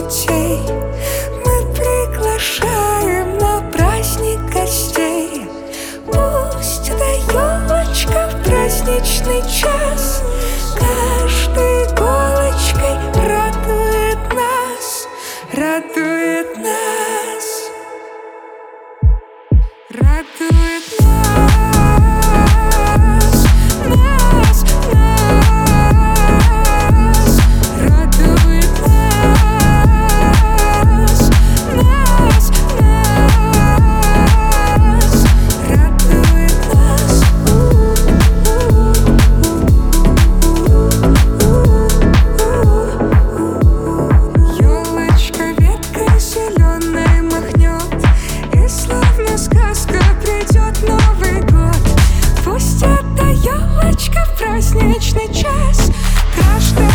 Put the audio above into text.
детей мы приглашаем на праздник гостей. Пусть эта елочка в праздничный час каждой иголочкой радует нас, радует нас, радует нас, нас, нас, радует нас, нас, нас, радует нас. Елочка веткой зеленой махнет, и словно сказка придет Новый год. Пусть эта елочка в праздничный час каждой